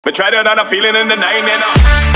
We tried it on a feeling in the 9, you know.